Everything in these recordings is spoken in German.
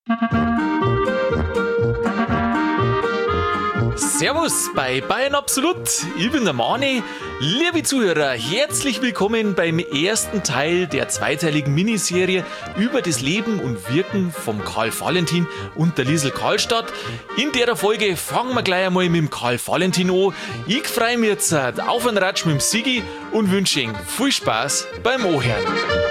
Servus bei Bayern Absolut, ich bin der Mani. Liebe Zuhörer, herzlich willkommen beim ersten Teil der zweiteiligen Miniserie über das Leben und Wirken vom Karl Valentin und der Liesl Karlstadt. In der Folge fangen wir gleich einmal mit dem Karl Valentin an. Ich freue mich jetzt auf einen Ratsch mit dem Sigi und wünsche Ihnen viel Spaß beim Anhören.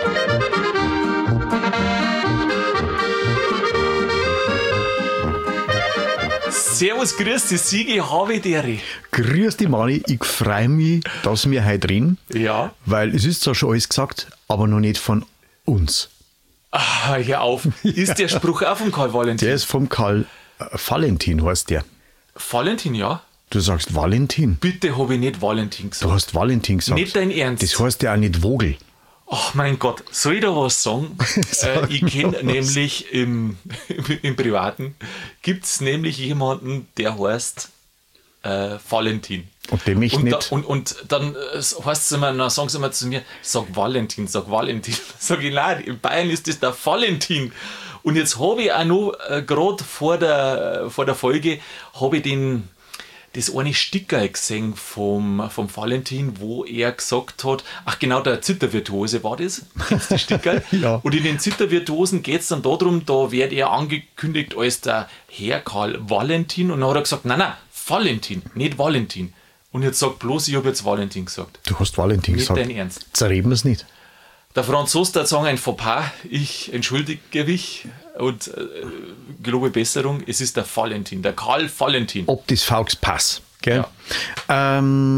Servus, grüß dich, Sigi, habe Dere. Grüß dich, Mani. Ich freue mich, dass wir heute reden. Ja. Weil es ist zwar schon alles gesagt, aber noch nicht von uns. Ah, hör auf. Ist der Spruch auch vom Karl Valentin? Der ist vom Karl Valentin, heißt der. Valentin, ja. Du sagst Valentin. Bitte habe ich nicht Valentin gesagt. Du hast Valentin gesagt. Nicht dein Ernst. Das heißt ja auch nicht Vogel. Ach mein Gott, soll ich da was sagen? Ich kenne nämlich im Privaten, gibt es nämlich jemanden, der heißt Valentin. Und dem ich nicht. Und dann heißt es immer, sagen sie immer zu mir, sag Valentin, sag Valentin. Sag ich, nein, in Bayern ist das der Valentin. Und jetzt habe ich auch noch, gerade vor der Folge, habe ich das eine Stickerl gesehen vom Valentin, wo er gesagt hat, ach genau, der Zittervirtuose war das, die Stickerl. Ja. Und in den Zittervirtuosen geht es dann darum, da wird er angekündigt als der Herr Karl Valentin. Und dann hat er gesagt, nein, Valentin, nicht Valentin. Und jetzt sag bloß, ich habe jetzt Valentin gesagt. Du hast Valentin nicht gesagt. Nicht dein Ernst. Zerreden wir es nicht. Der Franzose der sagen ein Fauxpas, ich entschuldige mich und gelobe Besserung, es ist der Valentin, der Karl Valentin. Ob das Faux Pass, gell? Ja.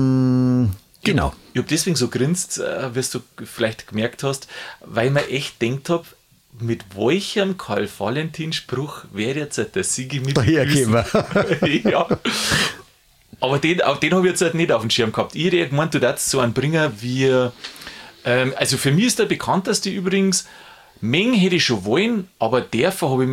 Genau. Ich habe deswegen so grinst, wie du vielleicht gemerkt hast, weil ich mir echt gedacht habe, mit welchem Karl Valentin-Spruch wäre jetzt der Sigi mit Dahergeben. Ja. Aber den habe ich jetzt halt nicht auf dem Schirm gehabt. Ich hätte gemeint, du darfst so einen bringen wie... Also für mich ist der bekannteste übrigens, Meng hätte ich schon wollen, aber dafür habe ich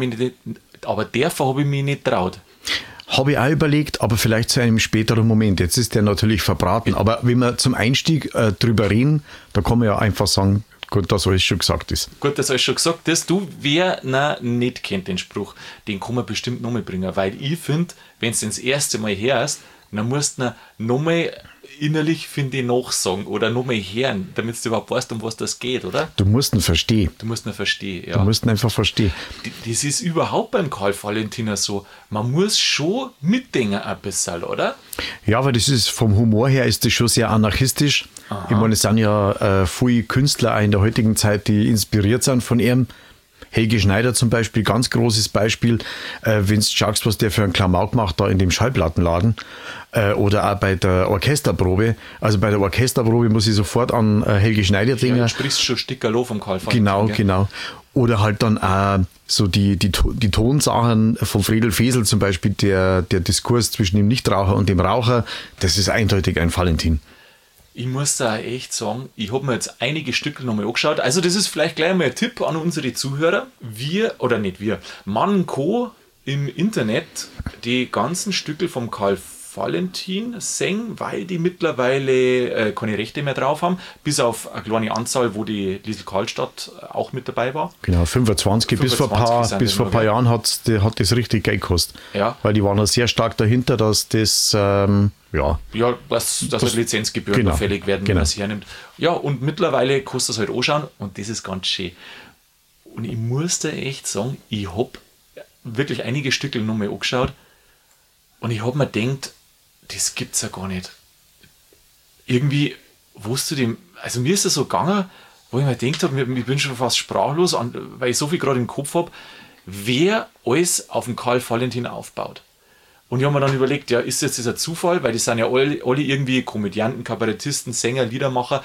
mich nicht traut. Habe ich auch überlegt, aber vielleicht zu einem späteren Moment. Jetzt ist der natürlich verbraten, aber wenn wir zum Einstieg drüber reden, da kann man ja einfach sagen, gut, dass alles schon gesagt ist. Gut, dass alles schon gesagt ist. Du, wer nicht kennt den Spruch, den kann man bestimmt nochmal bringen, weil ich finde, wenn du das erste Mal hörst, dann musst du nochmal innerlich, finde ich, nachsagen oder nochmal hören, damit du überhaupt weißt, um was das geht, oder? Du musst ihn verstehen. Du musst ihn verstehen, ja. Du musst ihn einfach verstehen. Das ist überhaupt beim Karl Valentin so. Man muss schon mitdenken ein bisschen, oder? Ja, aber das ist vom Humor her ist das schon sehr anarchistisch. Aha. Ich meine, es sind ja viele Künstler auch in der heutigen Zeit, die inspiriert sind von ihm. Helge Schneider zum Beispiel, ganz großes Beispiel, wenn du schaust, was der für einen Klamauk macht da in dem Schallplattenladen oder auch bei der Orchesterprobe. Also bei der Orchesterprobe muss ich sofort an Helge Schneider denken. Ja, du sprichst schon Stickerlo vom Karl Valentin. Genau, gell? Genau. Oder halt dann auch so die Tonsachen von Friedel Fesel zum Beispiel, der Diskurs zwischen dem Nichtraucher und dem Raucher, das ist eindeutig ein Valentin. Ich muss da echt sagen, ich habe mir jetzt einige Stücke nochmal angeschaut. Also das ist vielleicht gleich mal ein Tipp an unsere Zuhörer. Man kann im Internet die ganzen Stücke vom Karl Valentin singen, weil die mittlerweile keine Rechte mehr drauf haben, bis auf eine kleine Anzahl, wo die Liesl Karlstadt auch mit dabei war. Genau, 25 bis vor ein paar Jahren hat das richtig Geld gekostet. Ja. Weil die waren ja sehr stark dahinter, dass das, dass halt Lizenzgebühren fällig werden, wenn man es hernimmt. Ja, und mittlerweile kostet es halt anschauen und das ist ganz schön. Und ich muss da echt sagen, ich habe wirklich einige Stücke nochmal angeschaut und ich habe mir gedacht, das gibt's ja gar nicht. Irgendwie, also mir ist das so gegangen, wo ich mir gedacht habe, ich bin schon fast sprachlos, weil ich so viel gerade im Kopf habe, wer alles auf den Karl Valentin aufbaut. Und ich habe mir dann überlegt, ja, ist jetzt dieser Zufall, weil die sind ja alle irgendwie Komödianten, Kabarettisten, Sänger, Liedermacher.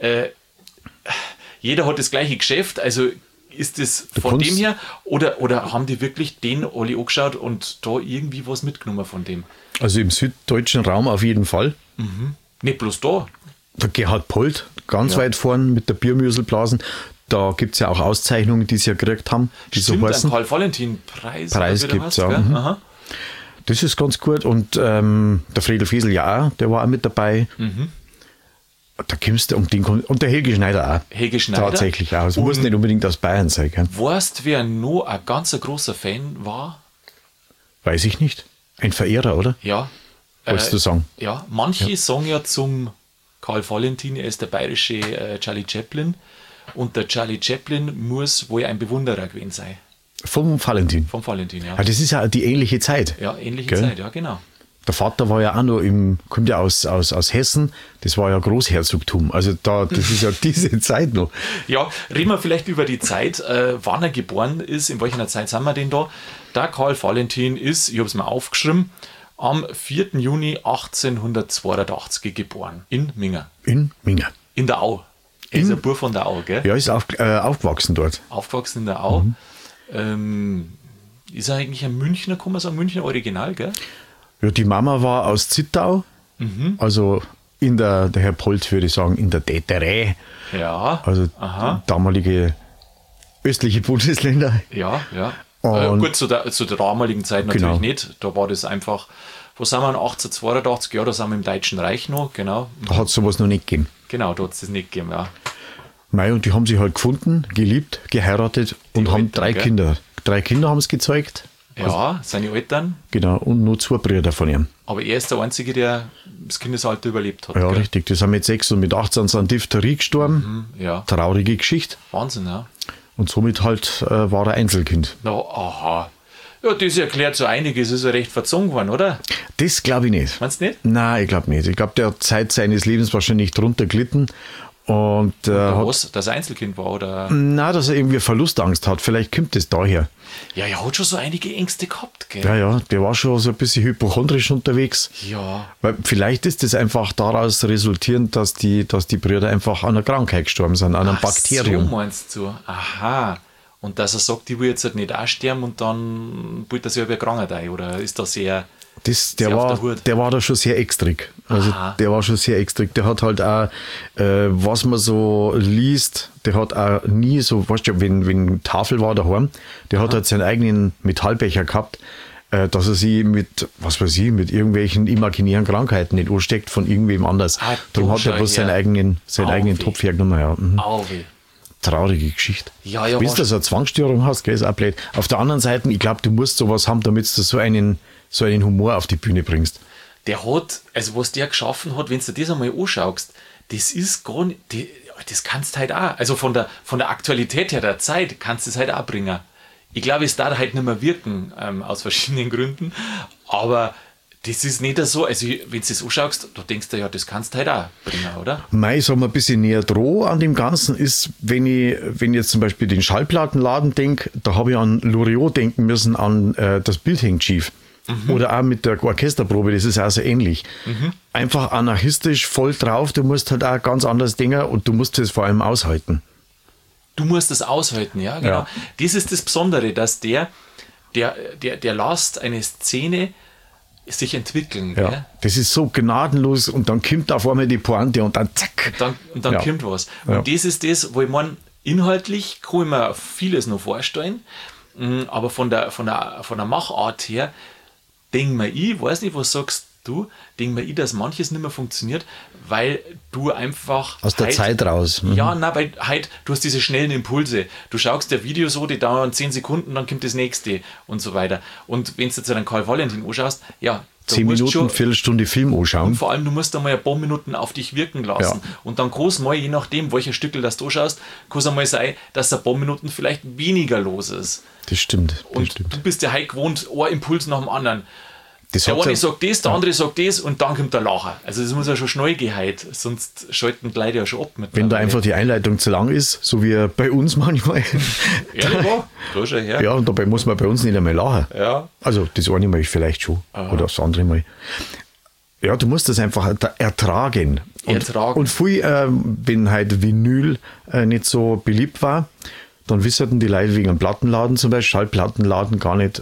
Jeder hat das gleiche Geschäft, also ist das von dem her oder haben die wirklich den alle angeschaut und da irgendwie was mitgenommen von dem? Also im süddeutschen Raum auf jeden Fall. Mhm. Nicht bloß da. Der Gerhard Polt, ganz weit vorn mit der Biermüselblasen. Da gibt es ja auch Auszeichnungen, die sie ja gekriegt haben. Die Stimmt, so heißen. einen Karl-Valentin-Preis. Preis gibt es, ja. Mhm. Das ist ganz gut. Und der Friedel Fesel, ja, der war auch mit dabei. Mhm. Da kommst du und der Helge Schneider auch. Helge Schneider. Tatsächlich auch. Es muss nicht unbedingt aus Bayern sein. Gell? Weißt du, wer noch ein ganz großer Fan war? Weiß ich nicht. Ein Verehrer, oder? Ja. Wolltest du sagen? Ja, manche sagen ja zum Karl Valentin, er ist der bayerische Charlie Chaplin. Und der Charlie Chaplin muss wohl ein Bewunderer gewesen sein. Vom Valentin? Vom Valentin, ja. Das ist ja die ähnliche Zeit. Ja, ähnliche Gell? Zeit, ja, genau. Der Vater war ja auch noch kommt ja aus Hessen, das war ja Großherzogtum. Also das ist ja diese Zeit noch. Ja, reden wir vielleicht über die Zeit, wann er geboren ist, in welcher Zeit sind wir denn da? Der Karl Valentin ist, ich habe es mal aufgeschrieben, am 4. Juni 1882 geboren, in Minga. In Minga. In der Au. Er ist ein Bub von der Au, gell? Ja, ist aufgewachsen dort. Aufgewachsen in der Au. Ist er eigentlich ein Münchner, kann man sagen, Münchner Original, gell? Ja, die Mama war aus Zittau, also der Herr Polt würde ich sagen, in der Täterei. Ja. Also damalige östliche Bundesländer. Ja, ja. Und zu der damaligen Zeit natürlich nicht. Da war das einfach, wo sind wir, 1882, ja, da sind wir im Deutschen Reich noch, genau. Da hat es sowas noch nicht gegeben. Genau, da hat es das nicht gegeben, ja. Mei, und die haben sich halt gefunden, geliebt, geheiratet und haben drei Kinder. 3 Kinder haben es gezeugt. Ja, seine Eltern. Genau, und nur 2 Brüder von ihm. Aber er ist der Einzige, der das Kindesalter überlebt hat. Ja, gell? richtig. Die sind mit 6 und mit 18 an Diphtherie gestorben. Ja. Traurige Geschichte. Wahnsinn, ja. Und somit halt war er Einzelkind. Na, aha. Ja, das erklärt so einiges, ist ja recht verzogen worden, oder? Das glaube ich nicht. Meinst du nicht? Nein, ich glaube nicht. Ich glaube, der hat Zeit seines Lebens wahrscheinlich drunter gelitten. Und was? Dass er Einzelkind war, oder? Na, dass er irgendwie Verlustangst hat. Vielleicht kommt das daher. Ja, er hat schon so einige Ängste gehabt, gell? Ja, der war schon so ein bisschen hypochondrisch unterwegs. Ja. Weil vielleicht ist das einfach daraus resultierend, dass die Brüder einfach an einer Krankheit gestorben sind, an einem Bakterium. So meinst du? Aha. Und dass er sagt, ich will jetzt halt nicht auch sterben und dann bildet er sich über Krankheit ein, oder ist das sehr... Der war da schon sehr extrig. Also der war schon sehr extrig. Der hat halt auch, was man so liest, der hat auch nie so, weißt du, wenn Tafel war daheim, der hat halt seinen eigenen Metallbecher gehabt, dass er sie mit irgendwelchen imaginären Krankheiten nicht ansteckt von irgendwem anders. Darum hat er bloß seinen eigenen Topf hergenommen. Ja. Traurige Geschichte. Ja, bis du so eine Zwangsstörung hast, gell, ist auch blöd. Auf der anderen Seite, ich glaube, du musst sowas haben, damit du so einen Humor auf die Bühne bringst. Der hat, also was der geschaffen hat, wenn du das einmal anschaust, das ist gar nicht, das kannst du halt auch, also von der Aktualität her der Zeit kannst du es halt auch bringen. Ich glaube, es darf halt nicht mehr wirken, aus verschiedenen Gründen, aber das ist nicht so, also wenn du das anschaust, da denkst du, ja, das kannst du halt auch bringen, oder? Ich sag mal, ein bisschen näher dran an dem Ganzen ist, wenn ich jetzt zum Beispiel den Schallplattenladen denke, da habe ich an Loriot denken müssen, an das Bild hängt schief. Oder auch mit der Orchesterprobe, das ist auch so ähnlich. Einfach anarchistisch, voll drauf, du musst halt auch ganz anders denken und du musst das vor allem aushalten. Du musst das aushalten, ja, genau. Ja. Das ist das Besondere, dass der lässt eine Szene sich entwickeln. Ja, gell? das ist so gnadenlos und dann kommt auf einmal die Pointe und dann zack. Und dann kommt was. Und das ist das, wo ich meine, inhaltlich kann ich mir vieles noch vorstellen, aber von der Machart her, denk mir ich, weiß nicht, was sagst du, denk mir ich, dass manches nicht mehr funktioniert, weil du einfach... Aus der Zeit raus. Ja, nein, weil halt, du hast diese schnellen Impulse. Du schaust dir Videos so, die dauern 10 Sekunden, dann kommt das nächste und so weiter. Und wenn du jetzt einen Karl Valentin anschaust, ja, 10 Minuten, Viertelstunde Film anschauen. Und vor allem, du musst einmal ein paar Minuten auf dich wirken lassen. Ja. Und dann kann es mal, je nachdem, welcher Stückel das du anschaust, kann es einmal sein, dass ein paar Minuten vielleicht weniger los ist. Das stimmt. Du bist ja halt gewohnt, ein Impuls nach dem anderen. Der eine sagt das, der andere sagt das und dann kommt der Lacher. Also das muss ja schon schnell gehen heute, sonst schalten die Leute ja schon ab. Wenn da einfach die Einleitung zu lang ist, so wie bei uns manchmal. Da schon her. Ja, und dabei muss man bei uns nicht einmal lachen. Ja. Also das eine Mal vielleicht schon. Aha. Oder das andere Mal. Ja, du musst das einfach ertragen. Und viel, wenn halt Vinyl nicht so beliebt war, dann wussten die Leute wegen einem Plattenladen zum Beispiel, Schallplattenladen gar nicht,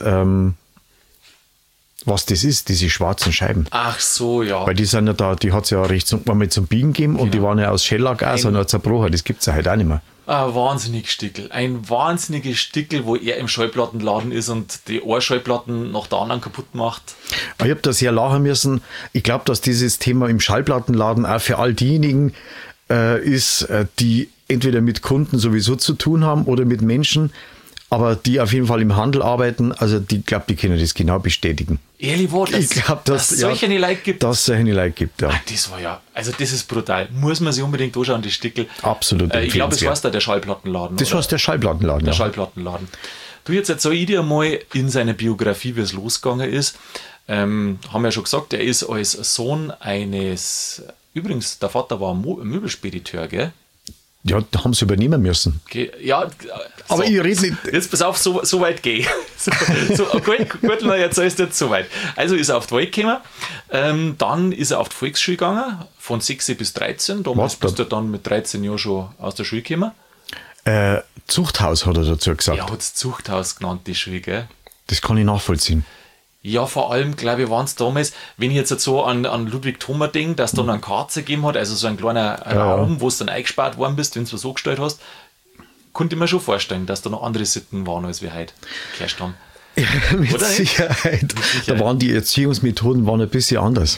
was das ist, diese schwarzen Scheiben. Ach so, ja. Weil die sind ja da, die hat es ja recht einmal zum Biegen gegeben und die waren ja aus Schellack auch, sondern zerbrochen. Das gibt es ja halt auch nicht mehr. Ein wahnsinniges Stickel, wo er im Schallplattenladen ist und die eine Schallplatten nach der anderen kaputt macht. Ich habe da sehr lachen müssen. Ich glaube, dass dieses Thema im Schallplattenladen auch für all diejenigen ist, die entweder mit Kunden sowieso zu tun haben oder mit Menschen, aber die auf jeden Fall im Handel arbeiten, also die können das genau bestätigen. Ehrlich war das? Ich glaube, dass es solche Leute gibt. Dass es solche Leute gibt, ja. Das war ja, also das ist brutal. Muss man sich unbedingt anschauen, die Stickel. Absolut. Ich glaube, das heißt da der Schallplattenladen. Das heißt der Schallplattenladen. Der Schallplattenladen. Du, jetzt erzähl ich dir mal in seiner Biografie, wie es losgegangen ist. Haben wir ja schon gesagt, er ist als Sohn eines, übrigens, der Vater war Möbelspediteur, gell? Ja, da haben sie übernehmen müssen. Okay, ja, aber ich rede nicht. Jetzt pass auf, so weit gehe ich. Gut, na, jetzt ist jetzt so weit. Also ist er auf die Welt gekommen, dann ist er auf die Volksschule gegangen, von 6 bis 13. Damals bist du dann mit 13 Jahren schon aus der Schule gekommen. Zuchthaus hat er dazu gesagt. Ja, hat es Zuchthaus genannt, die Schule, gell? Das kann ich nachvollziehen. Ja, vor allem, glaube ich, waren es damals, wenn ich jetzt so an Ludwig Thoma denke, dass es dann einen Karzer gegeben hat, also so ein kleiner Raum, wo du dann eingespart worden bist, wenn du so gestellt hast, konnte ich mir schon vorstellen, dass da noch andere Sitten waren, als wir heute geherrscht haben. Ja, mit Sicherheit. Da waren die Erziehungsmethoden ein bisschen anders.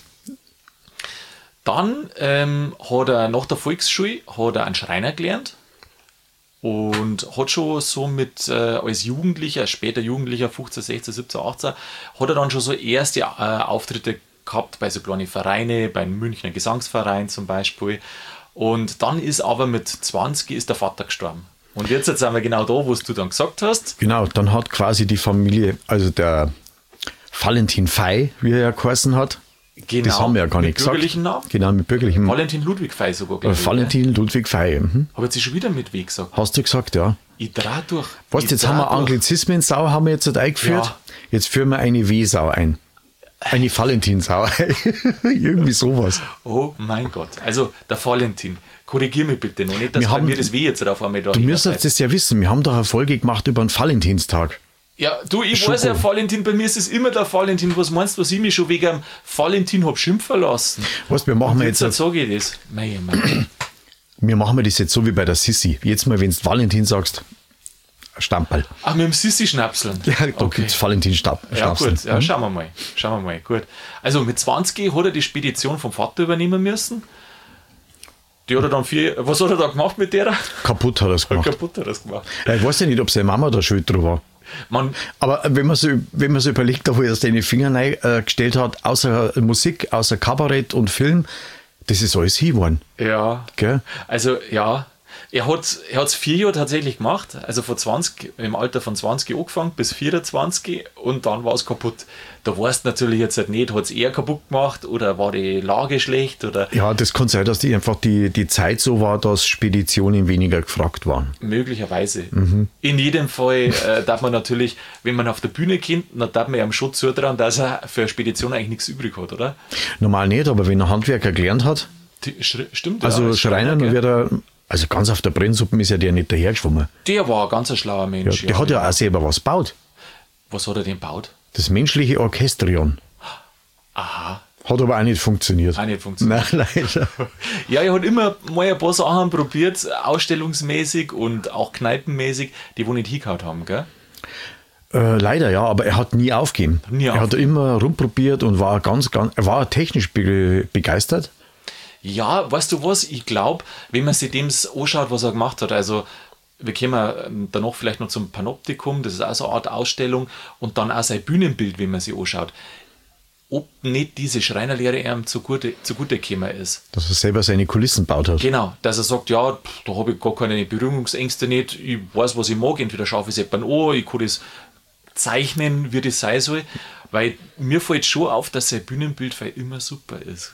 Dann hat er nach der Volksschule einen Schreiner gelernt. Und hat schon so als Jugendlicher, später Jugendlicher, 15, 16, 17, 18, hat er dann schon so erste Auftritte gehabt bei so kleinen Vereinen, beim Münchner Gesangsverein zum Beispiel. Und dann ist aber mit 20 ist der Vater gestorben. Und jetzt sind wir genau da, was du dann gesagt hast. Genau, dann hat quasi die Familie, also der Valentin Fey, wie er ja geheißen hat, genau, das haben wir ja gar nicht gesagt. Mit bürgerlichen Namen? Genau, mit bürgerlichen. Valentin Ludwig Fey sogar, glaube ich. Valentin Ludwig Fey. Habe jetzt schon wieder mit W gesagt. Hast du gesagt, ja. Ich dreh durch. Was, jetzt haben wir Anglizismen-Sau haben wir jetzt eingeführt. Ja. Jetzt führen wir eine W-Sau ein. Eine Valentinsau. Irgendwie sowas. Oh mein Gott. Also der Valentin. Korrigier mich bitte noch nicht, dass mir das W jetzt auf einmal da. Du müsstest das ja wissen. Wir haben doch eine Folge gemacht über den Valentinstag. Ja, du, ich weiß ja, Valentin, bei mir ist es immer der Valentin. Was meinst du, was ich mich schon wegen dem Valentin habe schimpfen lassen? Was, wir machen jetzt sage ich das. Mein. Wir machen das jetzt so wie bei der Sissi. Jetzt mal, wenn du Valentin sagst, Stamperl. Ach, mit dem Sissi-Schnapseln. Ja, da gibt es Valentin-Schnapseln. Ja, gut, ja, schauen wir mal. Gut. Also mit 20 hat er die Spedition vom Vater übernehmen müssen. Die hat er dann was hat er da gemacht mit der? Kaputt hat er es gemacht. Ich weiß ja nicht, ob seine Mama da schuld drüber war. Aber wenn man so überlegt, wo er seine Finger gestellt hat, außer Musik, außer Kabarett und Film, das ist alles hingeworfen. Ja. Gell? Also, ja. Er hat es 4 Jahre tatsächlich gemacht, also im Alter von 20 angefangen bis 24 und dann war es kaputt. Da weißt du natürlich jetzt halt nicht, hat es er kaputt gemacht oder war die Lage schlecht? Oder ja, das kann sein, dass die Zeit so war, dass Speditionen weniger gefragt waren. Möglicherweise. In jedem Fall darf man natürlich, wenn man auf der Bühne kommt, dann darf man ja am Schutz zutrauen, dass er für eine Spedition eigentlich nichts übrig hat, oder? Normal nicht, aber wenn er Handwerker gelernt hat, stimmt. Also ja, Schreiner, dann wird er... Also ganz auf der Brennsuppe ist ja der nicht dahergeschwommen. Der war ein ganz schlauer Mensch. Ja, der hat ja auch selber was gebaut. Was hat er denn gebaut? Das menschliche Orchestrion. Aha. Hat aber auch nicht funktioniert. Nein, leider. Ja, er hat immer mal ein paar Sachen probiert, ausstellungsmäßig und auch kneipenmäßig, die wo nicht hingehauen haben, gell? Leider ja, aber er hat nie aufgegeben. Er hat immer rumprobiert und war er war technisch begeistert. Ja, weißt du was, ich glaube, wenn man sich dem anschaut, was er gemacht hat, also wir kommen danach vielleicht noch zum Panoptikum, das ist auch so eine Art Ausstellung und dann auch sein Bühnenbild, wenn man sich anschaut, ob nicht diese Schreinerlehre ihm zugute gekommen ist. Dass er selber seine Kulissen baut hat. Genau, dass er sagt, ja, da habe ich gar keine Berührungsängste nicht, ich weiß, was ich mag, entweder schaffe ich es jemand an, ich kann das zeichnen, wie das sein soll, weil mir fällt schon auf, dass sein Bühnenbild immer super ist.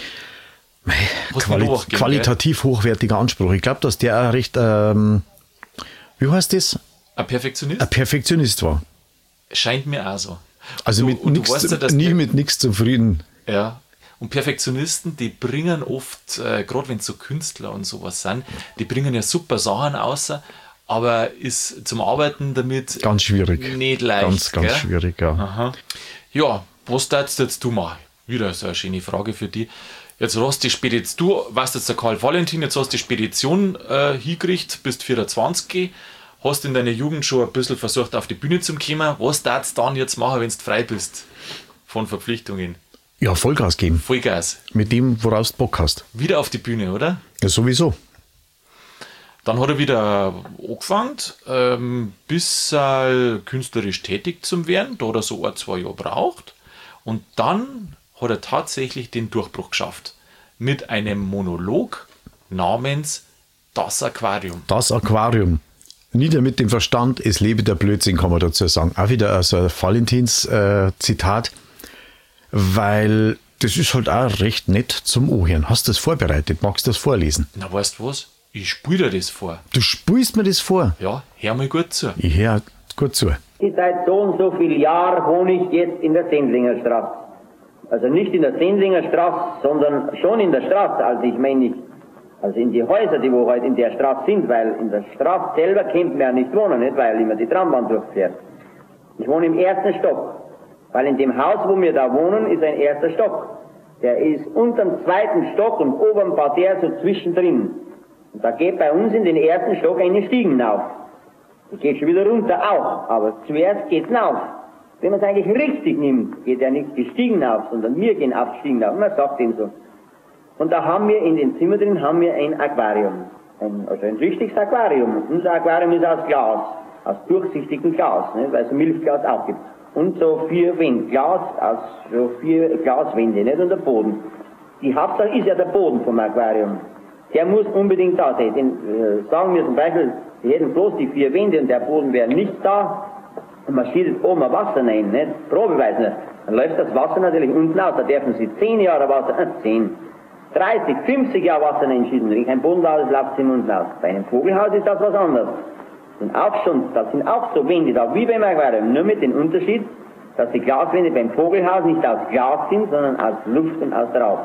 Qualitativ hochwertiger Anspruch. Ich glaube, dass der auch recht, wie heißt das? Ein Perfektionist? Ein Perfektionist war. Scheint mir auch so. Also mit nichts zufrieden. Ja. Und Perfektionisten, die bringen oft, gerade wenn es so Künstler und sowas sind, die bringen ja super Sachen raus, aber ist zum Arbeiten damit ganz schwierig. Nicht leicht. Ganz schwierig, ja. Aha. Ja, was darfst jetzt du machen? Wieder so eine schöne Frage für dich. Jetzt hast die Spedition, du warst jetzt der Karl Valentin, jetzt hast du die Spedition hingekriegt, bist 24, hast in deiner Jugend schon ein bisschen versucht, auf die Bühne zu kommen. Was darfst du dann jetzt machen, wenn du frei bist von Verpflichtungen? Ja, Vollgas geben. Vollgas. Mit dem, woraus du Bock hast. Wieder auf die Bühne, oder? Ja, sowieso. Dann hat er wieder angefangen, bis künstlerisch tätig zu werden. Da hat er so 1-2 Jahre braucht. Und dann hat er tatsächlich den Durchbruch geschafft. Mit einem Monolog namens Das Aquarium. Das Aquarium. Nieder mit dem Verstand, es lebe der Blödsinn, kann man dazu sagen. Auch wieder so ein Valentins-Zitat, weil das ist halt auch recht nett zum Ohren. Hast du das vorbereitet? Magst du das vorlesen? Na, weißt du was? Ich spiele dir das vor. Du spielst mir das vor? Ja, hör mal gut zu. Ich höre gut zu. Seit so und so vielen Jahren wohne ich jetzt in der Sendlinger Straße. Also nicht in der Sendlinger Straße, sondern schon in der Straße. Also ich meine nicht, also in die Häuser, die wo halt in der Straße sind, weil in der Straße selber kennt man ja nicht wohnen, nicht, weil immer die Trambahn durchfährt. Ich wohne im 1. Stock, weil in dem Haus, wo wir da wohnen, ist ein 1. Stock. Der ist unterm 2. Stock und oben war der so zwischendrin. Und da geht bei uns in den 1. Stock eine Stiegen auf. Die geht schon wieder runter auch, aber zuerst geht's rauf. Wenn man es eigentlich richtig nimmt, geht ja nicht die Stiegen auf, sondern wir gehen auf die Stiegen auf. Man sagt dem so. Und da haben wir in den Zimmer drin haben wir ein Aquarium. Also ein richtiges Aquarium. Unser Aquarium ist aus Glas, aus durchsichtigem Glas, ne, weil es Milchglas auch gibt. Und so 4 Wände, Glas, aus so 4 Glaswände, nicht? Und der Boden. Die Hauptsache ist ja der Boden vom Aquarium. Der muss unbedingt da sein. Sagen wir zum Beispiel, wir hätten bloß die 4 Wände und der Boden wäre nicht da. Und man schießt oben ein Wasser rein, nicht? Probeweise nicht. Dann läuft das Wasser natürlich unten aus. Da dürfen Sie 10 Jahre Wasser, 10, 30, 50 Jahre Wasser reinschießen. Wenn kein Bodenhaus ist, läuft es im unten aus. Bei einem Vogelhaus ist das was anderes. Und auch schon, das sind auch so Wände da, wie beim Aquarium. Nur mit dem Unterschied, dass die Glaswände beim Vogelhaus nicht aus Glas sind, sondern aus Luft und aus Rauch.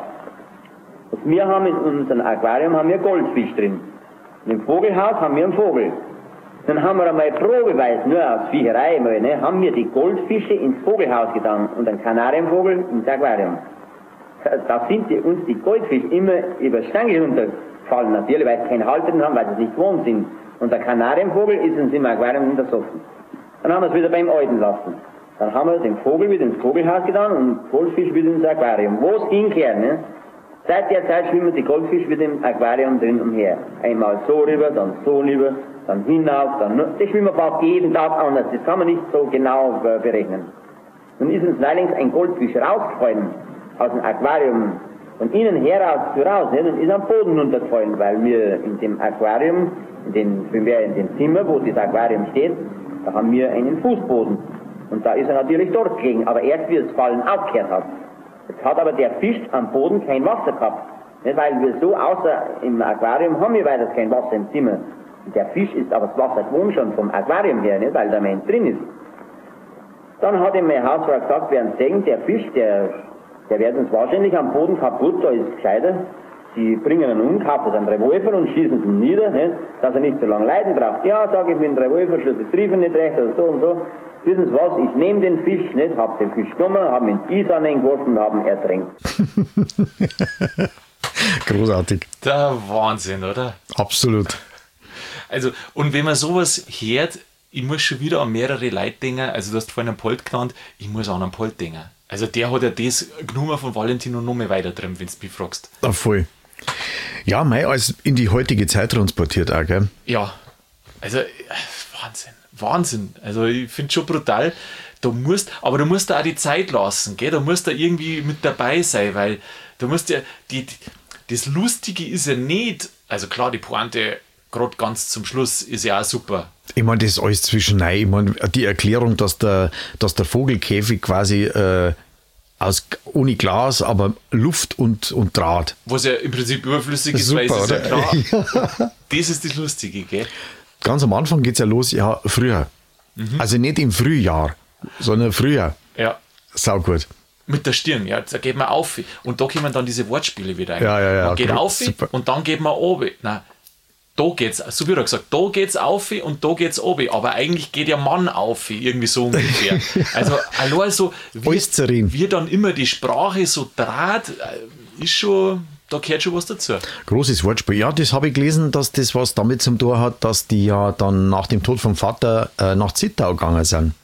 Und wir haben in unserem Aquarium haben wir Goldfisch drin. Und im Vogelhaus haben wir einen Vogel. Dann haben wir einmal probeweise, nur aus Viecherei mal, ne, haben wir die Goldfische ins Vogelhaus getan und einen Kanarienvogel ins Aquarium. Da sind uns die Goldfische immer über die Stange runtergefallen, natürlich, weil sie keinen Halt drin haben, weil sie nicht gewohnt sind. Und der Kanarienvogel ist uns im Aquarium hintersoffen. Dann haben wir es wieder beim Alten lassen. Dann haben wir den Vogel wieder ins Vogelhaus getan und Goldfisch wieder ins Aquarium. Wo es hingehört, ne? Seit der Zeit schwimmen die Goldfische wieder im Aquarium drin umher. Einmal so rüber, dann so rüber, dann hinauf, dann... Die schwimmen fast jeden Tag anders. Das kann man nicht so genau berechnen. Nun ist uns neulich ein Goldfisch rausgefallen aus dem Aquarium. Von innen heraus zu raus, ne? Dann ist am Boden runtergefallen, weil wir in dem Aquarium, in dem Zimmer, wo das Aquarium steht, da haben wir einen Fußboden. Und da ist er natürlich dort gelegen, aber erst wie das Fallen aufgehört hat. Jetzt hat aber der Fisch am Boden kein Wasser gehabt. Nicht, weil wir so außer im Aquarium haben wir weiter kein Wasser im Zimmer. Und der Fisch ist aber das Wasser gewohnt schon vom Aquarium her, nicht, weil der Mensch drin ist. Dann hat ihm mein Hausfrau gesagt, während Segen, der Fisch, der wird uns wahrscheinlich am Boden kaputt, da ist es gescheiter. Sie bringen ihn um, kaufen einen Revolver und schießen ihn nieder, nicht, dass er nicht so lange leiden braucht. Ja, sage ich, mit dem Revolver schießt die Triefen nicht recht oder so und so. Wissen Sie was, ich nehme den Fisch nicht, habe den Fisch genommen, habe ihn ins Eis angeworfen und habe ihn ertränkt. Großartig. Der Wahnsinn, oder? Absolut. Also, und wenn man sowas hört, ich muss schon wieder an mehrere Leute denken, also du hast vorhin einen Polt genannt, ich muss an einen Polt denken. Also der hat ja das genommen von Valentino noch mehr weiter drin, wenn du mich fragst. Ja, voll. Ja, als in die heutige Zeit transportiert auch, gell? Ja, also Wahnsinn. Also ich finde es schon brutal. Aber du musst da auch die Zeit lassen, gell? Du musst da irgendwie mit dabei sein, weil du musst ja, das Lustige ist ja nicht, also klar, die Pointe gerade ganz zum Schluss ist ja auch super. Ich meine, das ist alles zwischenrein. Ich meine, die Erklärung, dass der Vogelkäfig quasi ohne Glas, aber Luft und Draht. Was ja im Prinzip überflüssig ist, super, weil es ist ja klar. Ja. Das ist das Lustige, gell? Ganz am Anfang geht es ja los, ja, früher. Mhm. Also nicht im Frühjahr, sondern früher. Ja. Saugut. Mit der Stirn, ja, da geht man auf. Und da kommen dann diese Wortspiele wieder ein. Ja. Man geht auf und dann geht man oben. Nein, da geht's, so wie er gesagt, da geht's auf und da geht's oben. Aber eigentlich geht ja Mann auf, irgendwie so ungefähr. Also, allein so, wie dann immer die Sprache so draht, ist schon, da gehört schon was dazu. Großes Wortspiel. Ja, das habe ich gelesen, dass das was damit zu tun hat, dass die ja dann nach dem Tod vom Vater nach Zittau gegangen sind.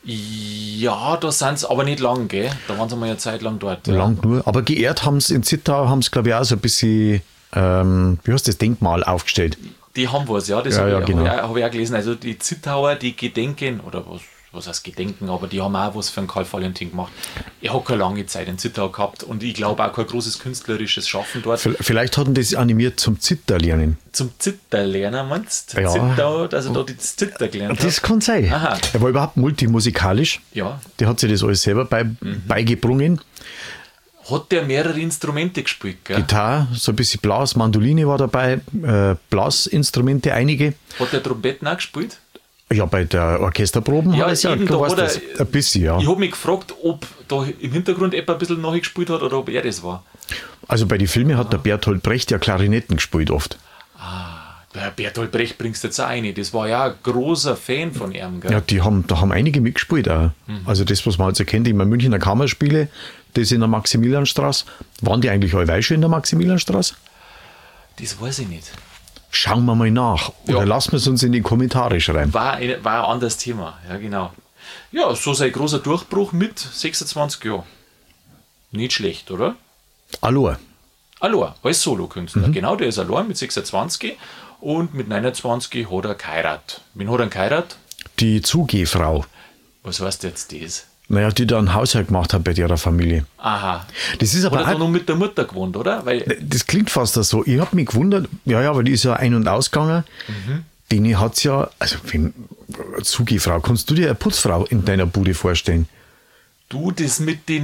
Ja, da sind sie aber nicht lang, gell? Da waren sie mal eine Zeit lang dort. Ja. Lang nur. Aber geehrt haben sie in Zittau, haben sie glaube ich auch so ein bisschen, wie heißt das, Denkmal aufgestellt. Die haben was, ja, das genau. hab ich auch gelesen. Also die Zittauer, die gedenken, oder was heißt gedenken, aber die haben auch was für den Karl Valentin gemacht. Er hat keine lange Zeit in Zittau gehabt und ich glaube auch kein großes künstlerisches Schaffen dort. Vielleicht hat ihn das animiert zum Zitterlernen. Zum Zitterlernen, meinst du? Ja. Zittau, dass er da die Zitter gelernt hat? Das kann sein. Aha. Er war überhaupt multimusikalisch. Ja. Der hat sich das alles selber beigebrungen. Hat der mehrere Instrumente gespielt, gell? Gitarre, so ein bisschen Blas, Mandoline war dabei, Blasinstrumente, einige. Hat der Trompeten auch gespielt? Ja, bei der Orchesterproben Ja, hat es ja, eben, du da weißt hat er- das, ein bisschen, ja. Ich habe mich gefragt, ob da im Hintergrund etwa ein bisschen nachgespielt hat oder ob er das war. Also bei den Filmen hat der Bertolt Brecht ja Klarinetten gespielt oft. Der Bertolt Brecht bringst du jetzt auch rein. Das war ja ein großer Fan von ihm, gell? Ja, da haben einige mitgespielt auch. Also das, was man halt so kennt, immer Münchner Kammerspiele, das in der Maximilianstraße. Waren die eigentlich allweil schon in der Maximilianstraße? Das weiß ich nicht. Schauen wir mal nach. Oder Ja. lassen wir es uns in die Kommentare schreiben. War ein anderes Thema, ja genau. Ja, so sein großer Durchbruch mit 26 Jahren. Nicht schlecht, oder? Hallo. Allein, als Solokünstler. Genau, der ist allein mit 26 und mit 29 hat er geheiratet. Wen hat er geheiratet? Die Zugehfrau. Was heißt jetzt das? Naja, die da einen Haushalt gemacht hat bei ihrer Familie. Aha. Das ist Hat aber er da auch, noch mit der Mutter gewohnt, oder? Weil, das klingt fast so. Ich habe mich gewundert, ja, aber die ist ja ein- und ausgegangen. Denen hat es ja, also wenn, Zugehfrau, kannst du dir eine Putzfrau in deiner Bude vorstellen? du, das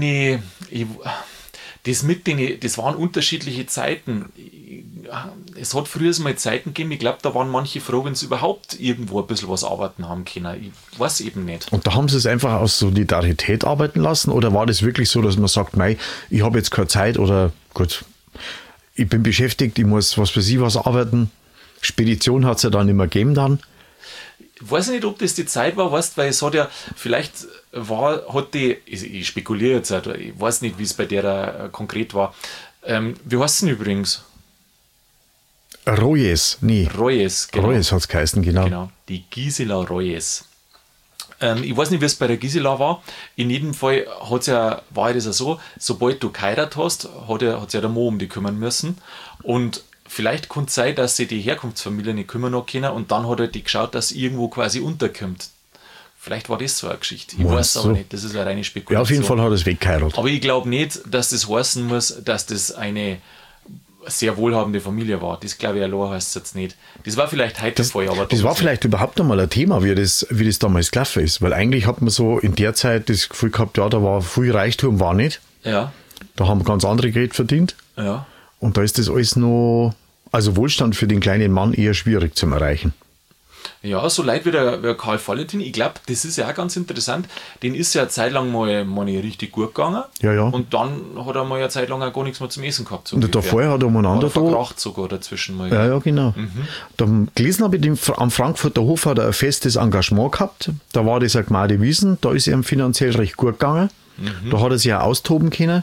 waren unterschiedliche Zeiten. Es hat früher mal Zeiten gegeben, ich glaube, da waren manche froh, wenn sie überhaupt irgendwo ein bisschen was arbeiten haben können. Ich weiß eben nicht. Und da haben sie es einfach aus Solidarität arbeiten lassen? Oder war das wirklich so, dass man sagt, nein, ich habe jetzt keine Zeit oder gut, ich bin beschäftigt, ich muss was für sie was arbeiten. Spedition hat es ja dann nicht mehr gegeben dann. Ich weiß nicht, ob das die Zeit war, weißt, weil es hat ja, vielleicht hat die, ich spekuliere jetzt, ich weiß nicht, wie es bei der konkret war. Wie heißt es denn übrigens? Reyes, nee. Reyes, genau. Reyes hat es geheißen, genau. Genau, die Gisela Reyes. Ich weiß nicht, wie es bei der Gisela war. In jedem Fall war ja das ja so, sobald du geheiratet hast, hat ja der Mo um die kümmern müssen. Und vielleicht kann es sein, dass sie die Herkunftsfamilie nicht kümmern noch können und dann hat er die geschaut, dass sie irgendwo quasi unterkommt. Vielleicht war das so eine Geschichte. Ich weiß aber nicht, das ist eine reine Spekulation. Ja, auf jeden Fall hat er es weggeheiratet. Aber ich glaube nicht, dass das heißen muss, dass das eine sehr wohlhabende Familie war. Das glaube ich allein heißt es jetzt nicht. Das war vielleicht heute der Fall. Aber Das war vielleicht überhaupt einmal ein Thema, wie das damals gelaufen ist. Weil eigentlich hat man so in der Zeit das Gefühl gehabt, ja, da war viel Reichtum, war nicht. Ja, Da haben ganz andere Geld verdient. ja. Und da ist das alles noch, also Wohlstand für den kleinen Mann eher schwierig zum Erreichen. Ja, so leid wie der Karl Valentin, ich glaube, das ist ja auch ganz interessant. Den ist ja eine Zeit lang mal nicht richtig gut gegangen. Ja, ja. Und dann hat er mal eine Zeit lang auch gar nichts mehr zum Essen gehabt. So Und da vorher hat er umeinander Oder verkracht sogar dazwischen mal. Ja, genau. Da gelesen habe ich, am Frankfurter Hof hat er ein festes Engagement gehabt. Da war das eine Gmade Wiesen, da ist ihm finanziell recht gut gegangen. Da hat er sich auch austoben können.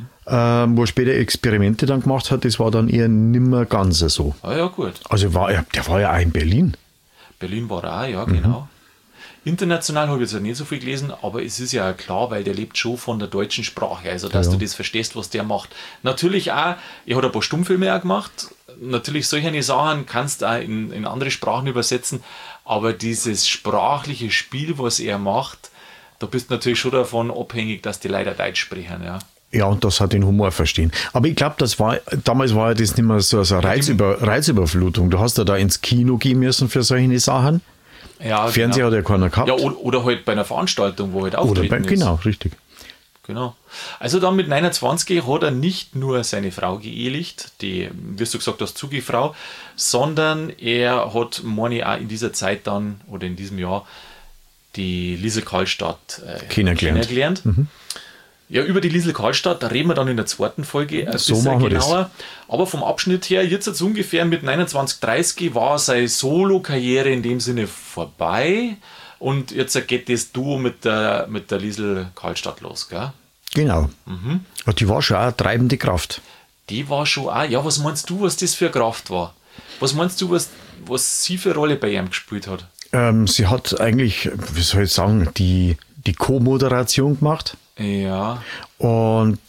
Wo er später Experimente dann gemacht hat, das war dann eher nimmer ganz so. Ah, ja, gut. Also der war ja auch in Berlin. Berlin war er auch, ja, genau. International habe ich jetzt nicht so viel gelesen, aber es ist ja klar, weil der lebt schon von der deutschen Sprache, also dass du das verstehst, was der macht. Natürlich auch, er hat ein paar Stummfilme auch gemacht, natürlich solche Sachen kannst du auch in andere Sprachen übersetzen, aber dieses sprachliche Spiel, was er macht, da bist du natürlich schon davon abhängig, dass die Leute Deutsch sprechen, ja. Ja, und das hat den Humor verstehen. Aber ich glaube, damals war ja das nicht mehr so eine Reizüberflutung. Du hast ja da ins Kino gehen müssen für solche Sachen. Ja, Fernseher hat ja keiner gehabt. Ja, oder halt bei einer Veranstaltung, wo halt auftreten ist. Genau, richtig. Genau. Also dann mit 29 hat er nicht nur seine Frau geehelicht, die, wie du gesagt hast, Zugefrau, sondern er hat, meine ich, auch in dieser Zeit dann, oder in diesem Jahr, die Liesel Karlstadt kennengelernt. Ja, über die Liesel Karlstadt, da reden wir dann in der zweiten Folge ein So bisschen machen wir genauer. Aber vom Abschnitt her, jetzt ungefähr mit 29, 30 war seine Solo-Karriere in dem Sinne vorbei. Und jetzt geht das Duo mit der Liesel Karlstadt los, gell? Genau. Ja, die war schon auch eine treibende Kraft. Die war schon auch, ja, was meinst du, was das für eine Kraft war? Was meinst du, was sie für eine Rolle bei ihm gespielt hat? Sie hat eigentlich, wie soll ich sagen, die die Co-Moderation gemacht. Ja. Und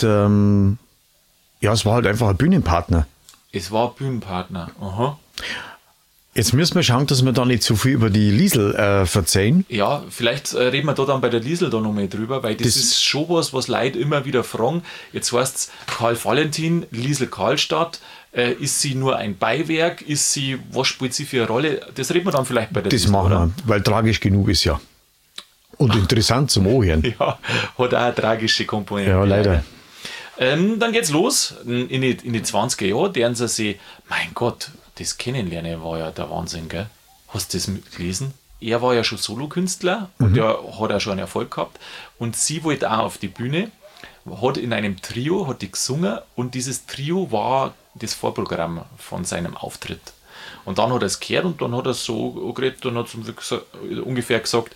es war halt einfach ein Bühnenpartner. Es war ein Bühnenpartner. Aha. Jetzt müssen wir schauen, dass wir da nicht zu viel über die Liesel verzeihen. Ja, vielleicht reden wir da dann bei der Liesel da noch mal drüber, weil das ist schon was Leute immer wieder fragen. Jetzt heißt es Karl Valentin, Liesel Karlstadt. Ist sie nur ein Beiwerk? Was spielt sie für eine Rolle? Das reden wir dann vielleicht bei der Liesel. Das machen wir, weil tragisch genug ist ja. Und interessant zum Anhören. Ja, hat auch eine tragische Komponente. Ja, leider. Dann geht's los. In die 20er Jahre, deren sie sich, mein Gott, das Kennenlernen war ja der Wahnsinn, gell? Hast du das gelesen? Er war ja schon Solokünstler und der hat auch schon einen Erfolg gehabt. Und sie wollte auch auf die Bühne, hat in einem Trio, hat die gesungen und dieses Trio war das Vorprogramm von seinem Auftritt. Und dann hat er es gehört und dann hat er so geredet und hat ungefähr gesagt,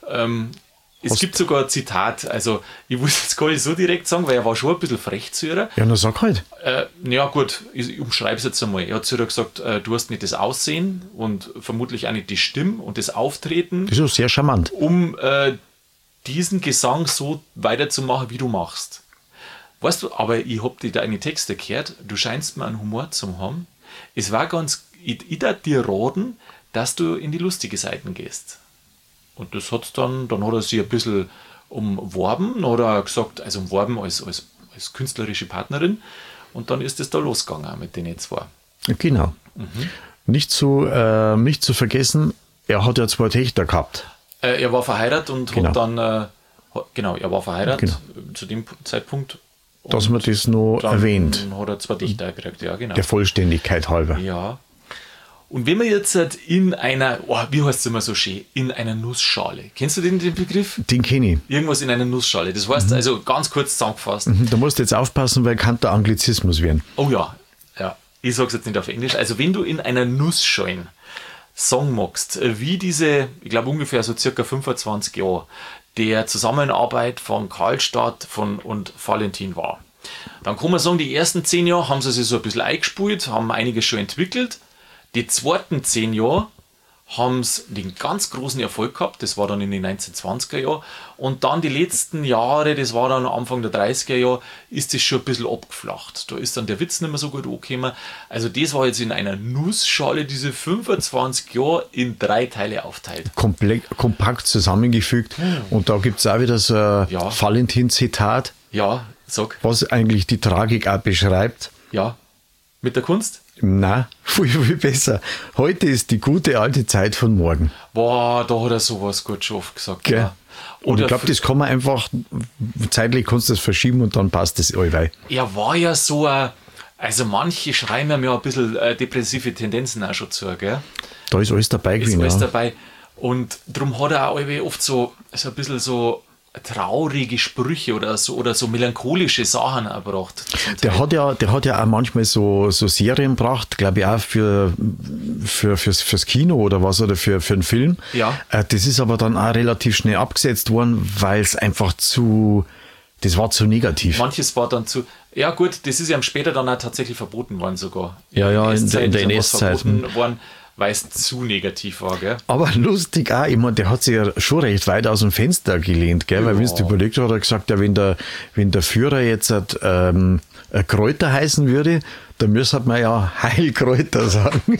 es gibt sogar ein Zitat, also ich muss jetzt gar nicht so direkt sagen, weil er war schon ein bisschen frech zu ihr. Ja, dann sag halt. Ja gut, ich umschreibe es jetzt einmal. Er hat zu ihr gesagt, du hast nicht das Aussehen und vermutlich auch nicht die Stimme und das Auftreten. Das ist auch sehr charmant. Um diesen Gesang so weiterzumachen, wie du machst. Weißt du, aber ich habe deine Texte gehört, du scheinst mir einen Humor zu haben. Es war ich darf dir raten, dass du in die lustige Seiten gehst. Und das hat dann hat er sich ein bisschen umworben, hat er gesagt, also umworben als künstlerische Partnerin. Und dann ist es da losgegangen mit den zwei. Genau. Nicht zu vergessen, er hat ja 2 Töchter gehabt. Er war verheiratet und hat dann, er war verheiratet zu dem Zeitpunkt. Dass man das noch erwähnt. Dann hat er 2 Töchter gekriegt, ja genau. Der Vollständigkeit halber. Ja. Und wenn man jetzt in einer, wie heißt es immer so schön, in einer Nussschale. Kennst du den Begriff? Den kenne ich. Irgendwas in einer Nussschale. Das heißt also ganz kurz zusammengefasst. Da musst du jetzt aufpassen, weil kann der Anglizismus werden. Oh ja. Ich sage es jetzt nicht auf Englisch. Also wenn du in einer Nussschale Song magst, wie diese, ich glaube ungefähr so circa 25 Jahre, der Zusammenarbeit von Karlstadt und Valentin war, dann kann man sagen, die ersten 10 Jahre haben sie sich so ein bisschen eingespult, haben einiges schon entwickelt. Die zweiten 10 Jahre haben sie den ganz großen Erfolg gehabt, das war dann in den 1920er Jahren. Und dann die letzten Jahre, das war dann Anfang der 30er Jahre, ist das schon ein bisschen abgeflacht. Da ist dann der Witz nicht mehr so gut angekommen. Also das war jetzt in einer Nussschale, diese 25 Jahre in 3 Teile aufteilt. Kompakt zusammengefügt. Und da gibt es auch wieder so ein Valentin-Zitat. Ja, sag. Was eigentlich die Tragik auch beschreibt. Ja, mit der Kunst? Na, viel besser. Heute ist die gute alte Zeit von morgen. Boah, da hat er sowas gut schon oft gesagt. Gell? Ja. Und ich glaube, das kann man einfach, zeitlich kannst du das verschieben und dann passt das allweil. Er war ja so also manche schreiben ihm ja ein bisschen depressive Tendenzen auch schon zu, gell? Da ist alles dabei gewesen. Ist alles dabei. Und darum hat er auch oft so ein bisschen so traurige Sprüche oder so melancholische Sachen erbracht. Der hat ja auch manchmal so Serien gebracht, glaube ich auch fürs Kino oder was oder für einen Film. Ja. Das ist aber dann auch relativ schnell abgesetzt worden, weil es einfach das war zu negativ. Manches war dann zu, ja gut, das ist ja später dann auch tatsächlich verboten worden sogar. Ja, in der NS-Zeit. Verboten worden, weil es zu negativ war, gell? Aber lustig auch, ich meine, der hat sich ja schon recht weit aus dem Fenster gelehnt, gell? Weil wenn du überlegt hast, hat er gesagt, ja, wenn der Führer jetzt Kräuter heißen würde, dann müsste man ja Heilkräuter sagen.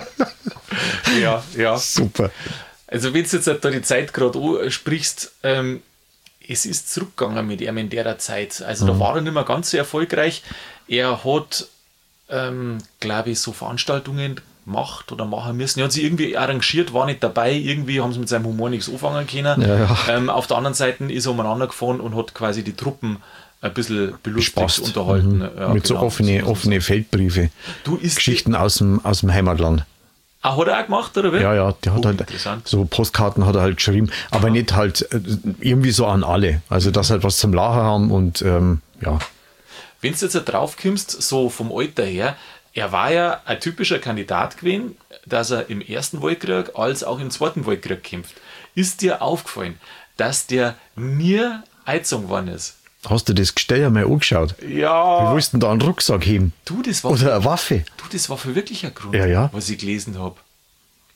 Ja. Super. Also wenn du jetzt da die Zeit gerade sprichst, es ist zurückgegangen mit ihm in der Zeit. Also da war er nicht mehr ganz so erfolgreich. Er hat, glaube ich, so Veranstaltungen gemacht oder machen müssen. Er hat sich irgendwie arrangiert, war nicht dabei. Irgendwie haben sie mit seinem Humor nichts anfangen können. Ja. Auf der anderen Seite ist er umeinander gefahren und hat quasi die Truppen ein bisschen belustigt, unterhalten. Ja, mit so offene Feldbriefe. Geschichten aus dem Heimatland. Hat er auch gemacht, oder wie? Ja, der hat halt so Postkarten hat er halt geschrieben, aber nicht halt irgendwie so an alle. Also, dass halt was zum Lachen haben und ja. Wenn du jetzt drauf kommst, so vom Alter her, er war ja ein typischer Kandidat gewesen, dass er im Ersten Weltkrieg als auch im Zweiten Weltkrieg kämpft. Ist dir aufgefallen, dass der nie eingezogen worden ist? Hast du das Gestell einmal angeschaut? Ja. Wie willst du denn da einen Rucksack heben? Das war oder eine Waffe? Das war für wirklich ein Grund, ja. was ich gelesen habe.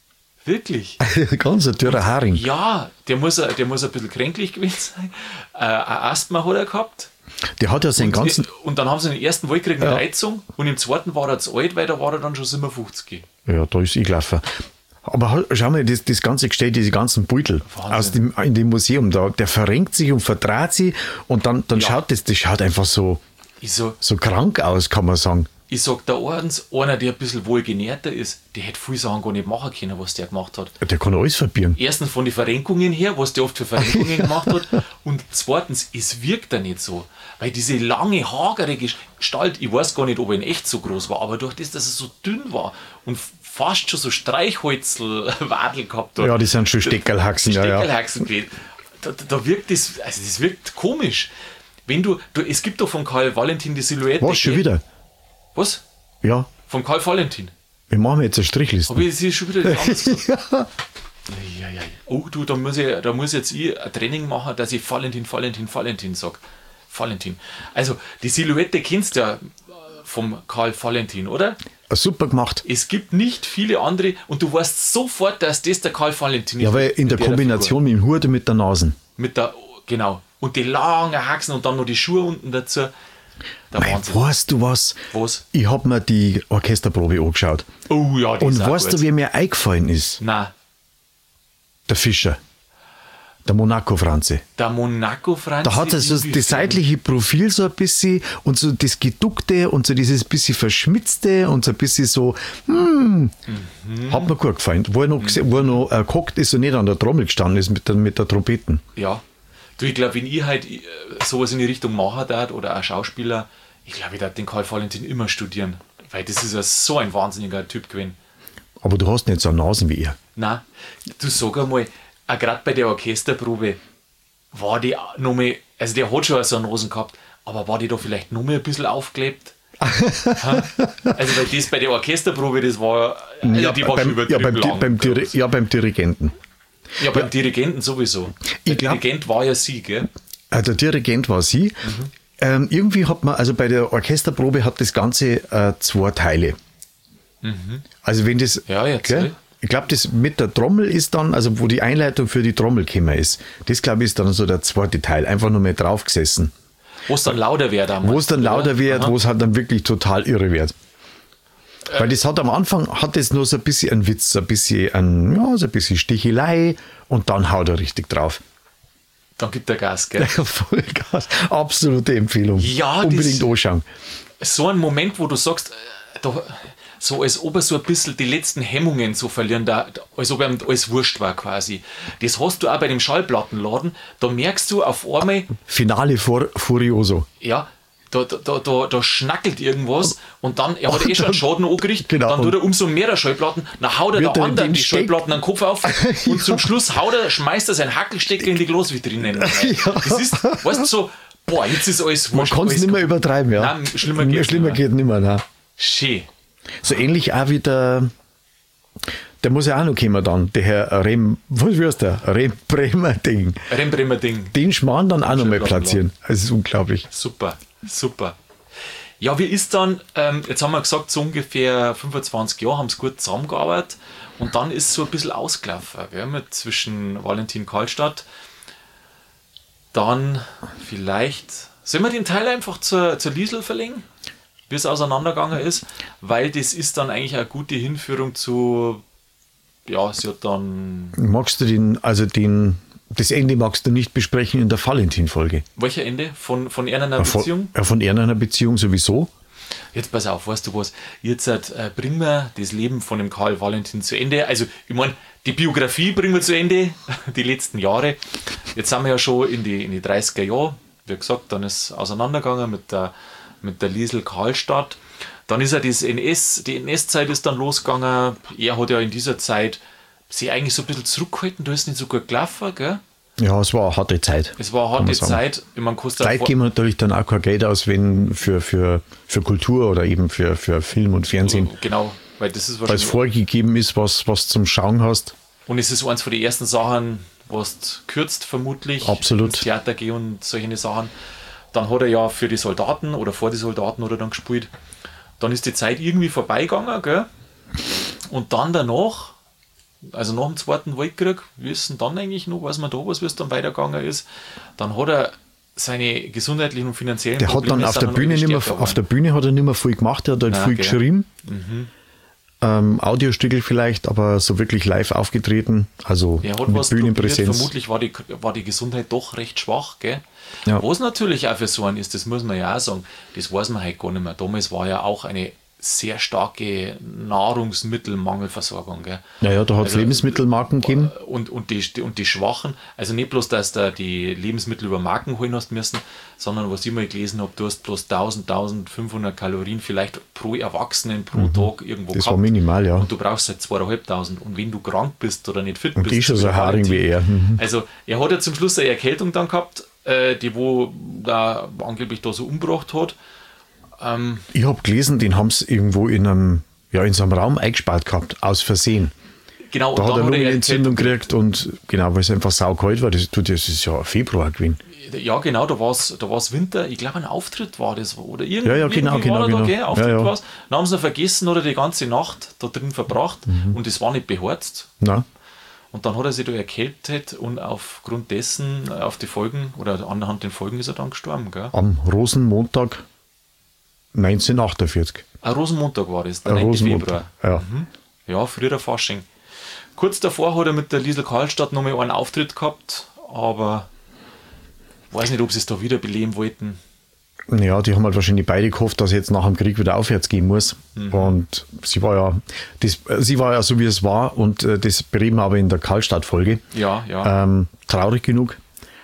Wirklich? Ganz ein dürrer Haring. Ja, der muss ein bisschen kränklich gewesen sein. Ein Asthma hat er gehabt. Der hat ja seinen ganzen... Und dann haben sie den ersten Weltkrieg mit Reizung und im zweiten war er zu alt, weil da war er dann schon 57. Ja, da ist gelaufen. Aber schau mal, das ganze Gestell, diese ganzen Beutel in dem Museum, der verrenkt sich und verdraht sich und dann schaut das schaut einfach so krank aus, kann man sagen. Ich sag da einer, der ein bisschen wohlgenährter ist, der hätte viele Sachen gar nicht machen können, was der gemacht hat. Der kann alles verbieren. Erstens von den Verrenkungen her, was der oft für Verrenkungen gemacht hat. Und zweitens, es wirkt er nicht so. Weil diese lange, hagere Gestalt, ich weiß gar nicht, ob er in echt so groß war, aber durch das, dass er so dünn war und fast schon so Streichholzwadel gehabt hat. Ja, die sind schon Steckerlhaxen. Steckerlhaxen gewesen. Da wirkt das, also das wirkt komisch. Wenn es gibt doch von Karl Valentin die Silhouette. Was, schon wieder? Was? Ja. Von Karl Valentin. Wir machen jetzt eine Strichliste. Aber es ist schon wieder das anders gesagt. Ja. Oh, du, da muss jetzt ich ein Training machen, dass ich Valentin sage. Valentin. Also, die Silhouette kennst du ja vom Karl Valentin, oder? Super gemacht. Es gibt nicht viele andere und du weißt sofort, dass das der Karl Valentin ist. Ja, weil in der Kombination mit dem Hut und mit der Nase. Genau. Und die langen Haxen und dann noch die Schuhe unten dazu. Weißt du was? Was? Ich habe mir die Orchesterprobe angeschaut. Oh ja, die und ist auch weißt gut. du, wer mir eingefallen ist? Nein. Der Fischer. Der Monaco-Franze. Der Monaco-Franze. Da hat er so das seitliche Profil so ein bisschen und so das Geduckte und so dieses bisschen Verschmitzte und so ein bisschen so, hat mir gut gefallen. Wo er noch gehockt ist und nicht an der Trommel gestanden ist mit der Trompeten. Ja. Du, ich glaube, wenn ich halt sowas in die Richtung machen darf oder auch Schauspieler, ich glaube, ich darf den Karl Valentin immer studieren. Weil das ist ja so ein wahnsinniger Typ gewesen. Aber du hast nicht so eine Nase wie er. Nein, du sag einmal, auch gerade bei der Orchesterprobe war die noch mal, also der hat schon so eine Nase gehabt, aber war die da vielleicht noch mal ein bisschen aufgeklebt? Also weil das bei der Orchesterprobe, das war, also die war schon übertrieben lang. Beim Dirigenten. Ja, beim Dirigenten sowieso. Der Dirigent war ja sie, gell? Der Dirigent war sie. Irgendwie hat man, also bei der Orchesterprobe hat das Ganze 2 Teile. Also wenn das, ich glaube, das mit der Trommel ist dann, also wo die Einleitung für die Trommel gekommen ist, das glaube ich ist dann so der 2. Teil, einfach nur mehr drauf gesessen. Wo es dann lauter wird. Wo es halt dann wirklich total irre wird. Weil das hat am Anfang, hat das nur so ein bisschen einen Witz, so ein bisschen Stichelei und dann haut er richtig drauf. Dann gibt er Gas, gell? Ja, voll Gas. Absolute Empfehlung. Ja, unbedingt anschauen. So ein Moment, wo du sagst, so als ob er so ein bisschen die letzten Hemmungen so verlieren, als ob ihm alles wurscht war quasi. Das hast du auch bei dem Schallplattenladen, da merkst du auf einmal... Finale Furioso. Ja, da schnackelt irgendwas und dann, er hat schon einen Schaden angerichtet, genau, dann tut er umso mehr Schallplatten, dann haut er der anderen die Schallplatten an den Kopf auf und zum Schluss schmeißt er seinen Hackelstecker in die Glasvitrine. Das ist, weißt du, so, boah, jetzt ist alles wurscht. Man kann es nicht mehr übertreiben, ja. Nein, schlimmer geht nicht mehr. Nein. Schön. So ähnlich auch wie der muss ja auch noch kommen dann, der Herr Rembremerding. Den Schmarrn dann auch noch mal platzieren. Das ist unglaublich. Super. Ja, wie ist dann, jetzt haben wir gesagt, so ungefähr 25 Jahre haben sie gut zusammengearbeitet und dann ist es so ein bisschen ausgelaufen, gell, zwischen Valentin Karlstadt. Dann vielleicht, sollen wir den Teil einfach zur Liesl verlegen, wie es auseinandergegangen ist, weil das ist dann eigentlich eine gute Hinführung zu, ja, sie hat dann... Magst du das Ende magst du nicht besprechen in der Valentin-Folge? Welcher Ende? Von einer Beziehung? Von einer Beziehung sowieso. Jetzt pass auf, weißt du was? Jetzt bringen wir das Leben von dem Karl Valentin zu Ende. Also, ich meine, die Biografie bringen wir zu Ende, die letzten Jahre. Jetzt sind wir ja schon in die 30er Jahre. Wie gesagt, dann ist es auseinandergegangen mit der Liesl Karlstadt. Dann ist ja die NS-Zeit ist dann losgegangen. Er hat ja in dieser Zeit sich eigentlich so ein bisschen zurückgehalten. Du hast nicht so gut gelaufen, gell? Ja, es war eine harte Zeit. Es war eine harte Zeit. Ich meine, Zeit geben wir natürlich dann auch kein Geld aus, wenn für Kultur oder eben für Film und Fernsehen. Genau, weil das ist wahrscheinlich. Weil es vorgegeben ist, was zum Schauen hast. Und es ist eins von den ersten Sachen, was du kürzt vermutlich. Absolut. Ins Theater gehen und solche Sachen. Dann hat er ja für die Soldaten oder vor die Soldaten hat er dann gespielt. Dann ist die Zeit irgendwie vorbeigegangen, gell? Und dann danach also nach dem Zweiten Weltkrieg, wie ist denn dann eigentlich noch, weiß man da was, wie es dann weitergegangen ist, dann hat er seine gesundheitlichen und finanziellen Probleme. Der hat dann auf der Bühne hat er nicht mehr viel gemacht, er hat halt viel geschrieben. Audiostückel vielleicht, aber so wirklich live aufgetreten, also mit Bühnenpräsenz. Vermutlich war die Gesundheit doch recht schwach, gell? Ja. Was natürlich auch für so einen ist, das muss man ja auch sagen, das weiß man halt gar nicht mehr. Damals war ja auch eine sehr starke Nahrungsmittelmangelversorgung. Gell? Ja, da hat es Lebensmittelmarken gegeben. Und die Schwachen, also nicht bloß, dass du die Lebensmittel über Marken holen hast müssen, sondern was ich mal gelesen habe, du hast bloß 1500 Kalorien vielleicht pro Erwachsenen pro Tag irgendwo das gehabt. Das war minimal, ja. Und du brauchst halt 2500. Und wenn du krank bist oder nicht fit bist. Und die ist schon so ein Haring wie er. Also er hat ja zum Schluss eine Erkältung dann gehabt, die wo da angeblich da so umgebracht hat. Ich habe gelesen, den haben sie irgendwo in so einem Raum eingesperrt gehabt, aus Versehen. Genau, da hat er eine Lungenentzündung gekriegt und genau, weil es einfach saukalt war. Das ist ja Februar gewesen. Ja, genau, da war's Winter. Ich glaube, ein Auftritt war das. Oder genau. Auftritt war's. Dann haben sie noch vergessen oder die ganze Nacht da drin verbracht und es war nicht beharzt. Nein. Und dann hat er sich da erkältet und aufgrund dessen, auf die Folgen oder anhand den Folgen ist er dann gestorben. Gell? Am Rosenmontag 1948. Ein Rosenmontag war das, der 9. Februar. Ja. Ja, früher Fasching. Kurz davor hat er mit der Liesl Karlstadt nochmal einen Auftritt gehabt, aber ich weiß nicht, ob sie es da wieder beleben wollten. Ja, die haben halt wahrscheinlich beide gehofft, dass jetzt nach dem Krieg wieder aufwärts gehen muss. Und sie war ja so, wie es war, und das bereden wir aber in der Karlstadt-Folge. Ja. Traurig genug.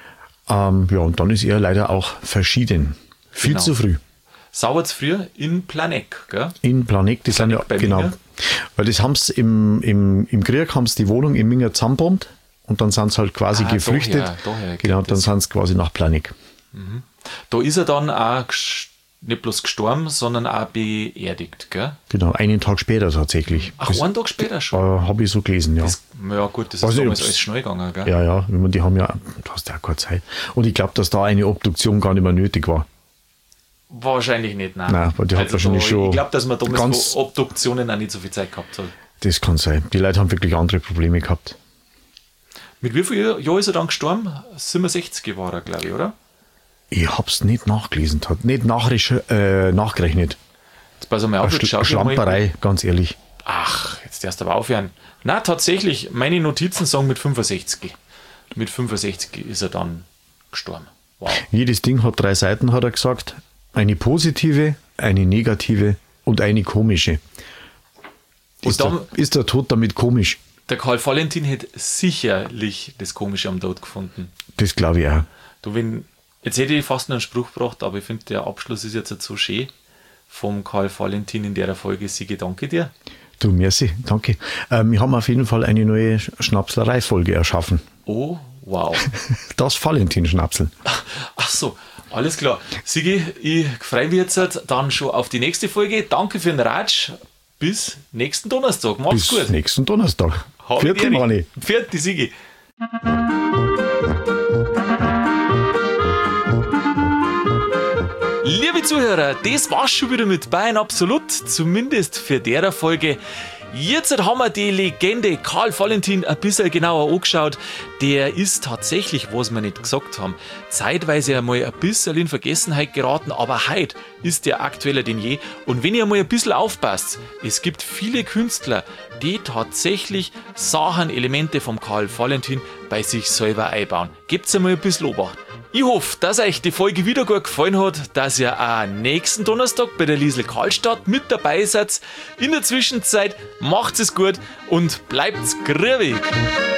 Und dann ist er leider auch verschieden. Viel zu früh. Sauber zu früh in Planegg, gell? In Planegg, die sind ja, genau. Minga. Weil das haben sie im Krieg haben sie die Wohnung in Minga zusammenbombt und dann sind sie halt quasi geflüchtet. Daher genau, und dann sind sie quasi nach Planegg. Da ist er dann auch nicht bloß gestorben, sondern auch beerdigt, gell? Genau, einen Tag später tatsächlich. Ach, einen Tag später schon? Habe ich so gelesen, ja. Ja gut, das ist damals alles schnell gegangen, gell? Ja, die haben ja, du hast ja keine Zeit. Und ich glaube, dass da eine Obduktion gar nicht mehr nötig war. Wahrscheinlich nicht, nein. Weil die hat wahrscheinlich schon. Ich glaube, dass man damals Obduktionen auch nicht so viel Zeit gehabt hat. Das kann sein. Die Leute haben wirklich andere Probleme gehabt. Mit wie viel Jahren ist er dann gestorben? 67 war er, glaube ich, oder? Ich habe es nicht nachgelesen, nicht nachgerechnet. Jetzt pass mal auf, Schlamperei, ganz ehrlich. Ach, jetzt erst aber aufhören. Na, tatsächlich, meine Notizen sagen mit 65. Mit 65 ist er dann gestorben. Wow. Jedes Ding hat 3 Seiten, hat er gesagt. Eine positive, eine negative und eine komische. Ist der Tod damit komisch? Der Karl Valentin hätte sicherlich das Komische am Tod gefunden. Das glaube ich auch. Jetzt hätte ich fast noch einen Spruch gebracht, aber ich finde, der Abschluss ist jetzt so schön vom Karl Valentin in der Folge. Sigi, danke dir. Du, merci, danke. Wir haben auf jeden Fall eine neue Schnapslerei-Folge erschaffen. Oh, wow. Das Valentin-Schnapseln. Ach so. Alles klar. Sigi, ich freue mich jetzt dann schon auf die nächste Folge. Danke für den Ratsch. Bis nächsten Donnerstag. Mach's gut. Bis nächsten Donnerstag. Vierte Mani. Vierte Sigi. Liebe Zuhörer, das war's schon wieder mit Bayern Absolut. Zumindest für der Folge. Jetzt haben wir die Legende Karl Valentin ein bisschen genauer angeschaut. Der ist tatsächlich, was wir nicht gesagt haben, zeitweise einmal ein bisschen in Vergessenheit geraten, aber heute ist der aktueller denn je. Und wenn ihr mal ein bisschen aufpasst, es gibt viele Künstler, die tatsächlich Sachen, Elemente vom Karl Valentin bei sich selber einbauen. Gebt's einmal ein bisschen Obacht. Ich hoffe, dass euch die Folge wieder gut gefallen hat, dass ihr auch nächsten Donnerstag bei der Liesl Karlstadt mit dabei seid. In der Zwischenzeit macht's es gut und bleibt's grübig.